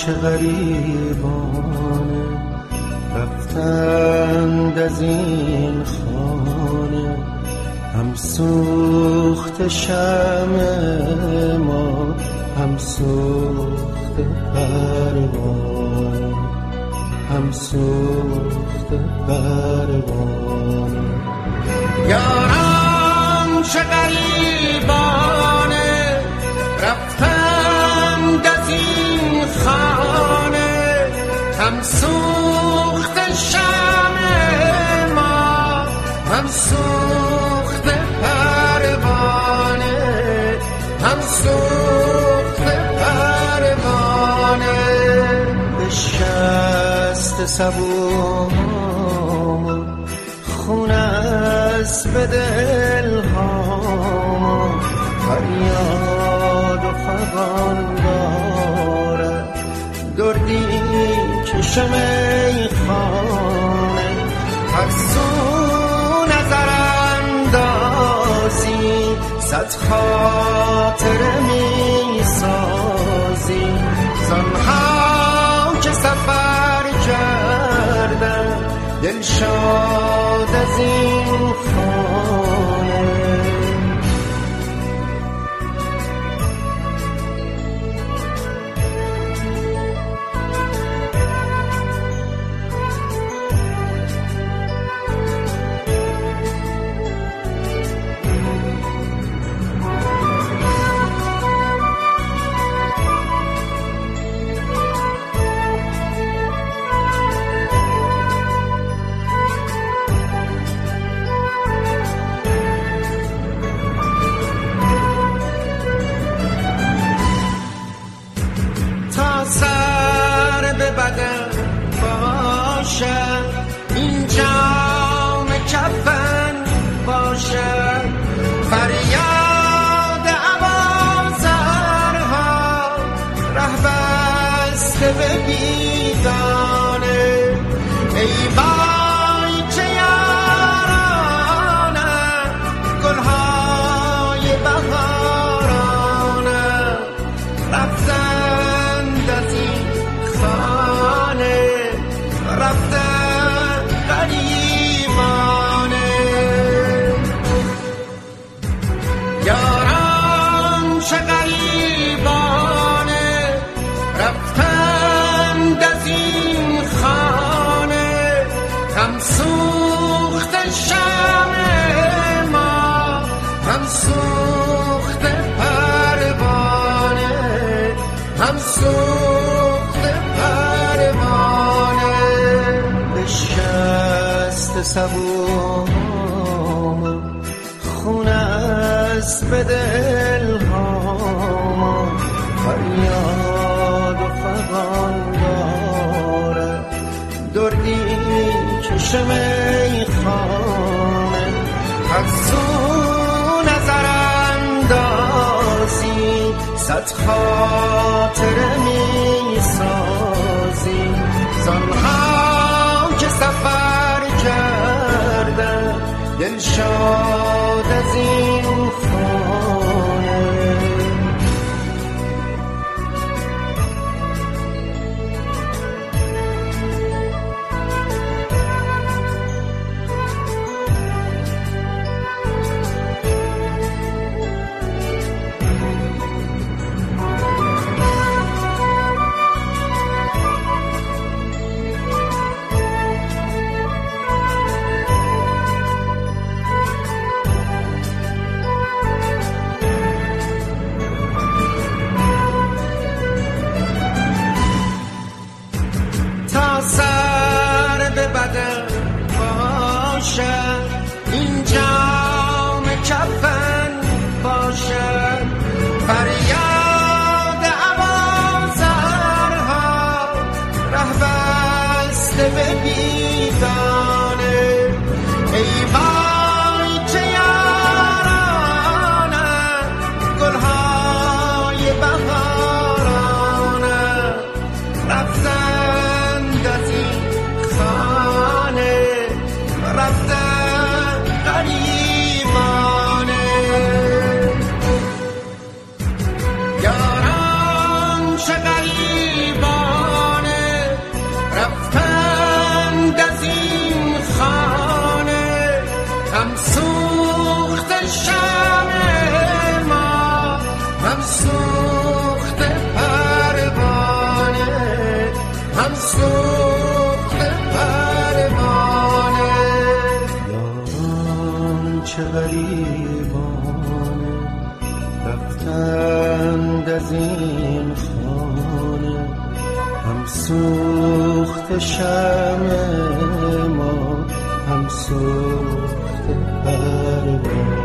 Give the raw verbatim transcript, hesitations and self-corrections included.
چه غریبانه رفتند از این خانه، هم سوخت شمع ما هم سوخت پروانه، هم سوخت پروانه. یاران چه غریبانه رفتند از این خانه، هم سوخت شمع ما هم سوخت پروانه، هم سوخت پروانه. بشست سبوم خون است به دلهام، فریاد و فغان دارد دردی چشم میخانه. هر سو نظر اندازی صد خاطره میسازی، زنها که سفر کردن دلشاد از این خانه. سر به بدن باشد این جام کفن باشد، فریاد آوازرها ره بسته به بیگانه. ای وای چه یارانم گلهای بهارانم، رفتن از این خانه رفتن غریبانه. یاران چه غریبانه رفتن از این خانه، هم سوخت شمع ما هم سوخت پروانه، هم سوخت پروانه. بشست سبوم خون است به دلهام، فریاد و فغان دارد دردی چشم میخانه. هر سو نظر اندازی صد خاطره میسازی، زنها که سفر کردن دلشاد از این خانه. رفتند از این خانه، هم سوخت شمع ما هم سوخت پروانه.